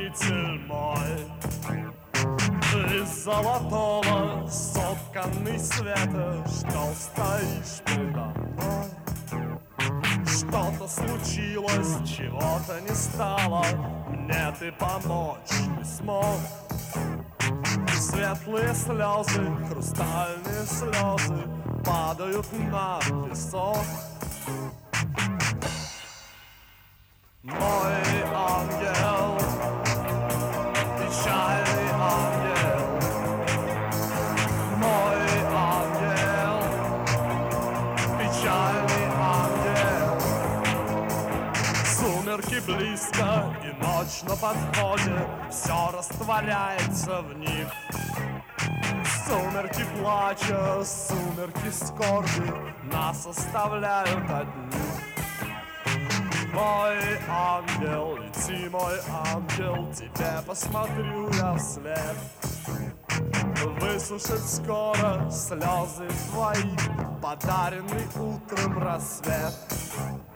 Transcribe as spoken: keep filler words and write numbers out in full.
повелитель мой. Из золотого сотканный света, что стоишь предо мной. Что-то случилось, чего-то не стало, мне ты помочь не смог. Светлые слезы, хрустальные слезы падают на песок. Мой ангел, печальный ангел, мой ангел, печальный ангел. Сумерки близко и ночь на подходе, все растворяется в них. Сумерки плача, сумерки скорби нас оставляют одних. Мой ангел, лети, мой ангел, тебе посмотрю я вслед. Высушит скоро слезы твои, подаренный утром рассвет.